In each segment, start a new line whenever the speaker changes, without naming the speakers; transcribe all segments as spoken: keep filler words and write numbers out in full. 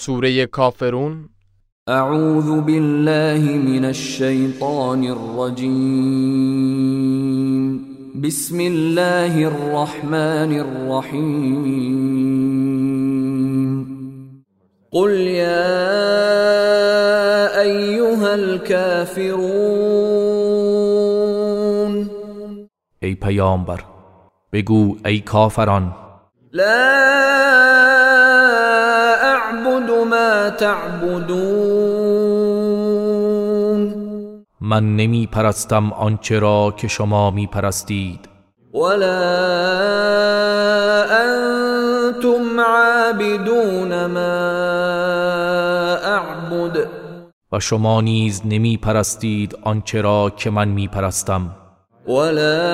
سوره کافرون.
اعوذ بالله من الشیطان الرجیم. بسم الله الرحمن الرحیم. قل یا ایها الكافرون.
ای پیامبر بگو ای کافران.
لا اعبد ما تعبدون.
من نمی پرستم آنچه را که شما می پرستید.
ولا انتم عابدون ما اعبد.
و شما نیز نمی پرستید آنچه را که من می پرستم.
ولا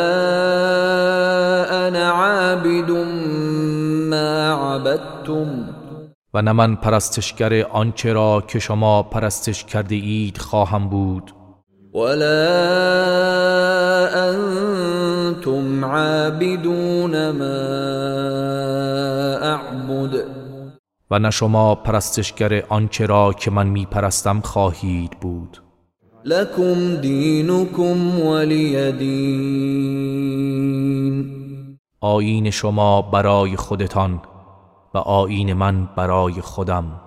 انا عابد ما عبدتم.
و نه من پرستشگر آنچه را که شما پرستش کرده اید خواهم بود.
ولا انتم عابدون ما اعبد.
و نه شما پرستشگر آنچه را که من می پرستم خواهید بود.
لکم دینکم ولی دین.
آیین شما برای خودتان و آیین من برای خودم.